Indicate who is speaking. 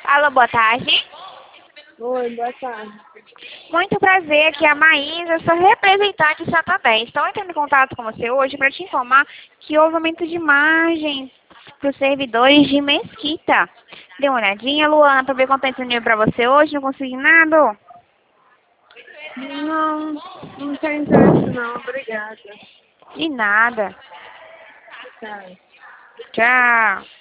Speaker 1: Alô, boa tarde.
Speaker 2: Oi, boa tarde.
Speaker 1: Muito prazer, aqui é a Maísa, sou representante do Santander. Estou entrando em contato com você hoje para te informar que houve aumento de margem para os servidores de Mesquita. Dê uma olhadinha, Luana, para ver quanto está disponível para você hoje, não consegui nada.
Speaker 2: Não, não tem interesse não, obrigada.
Speaker 1: De nada.
Speaker 2: Tchau.
Speaker 1: Tchau.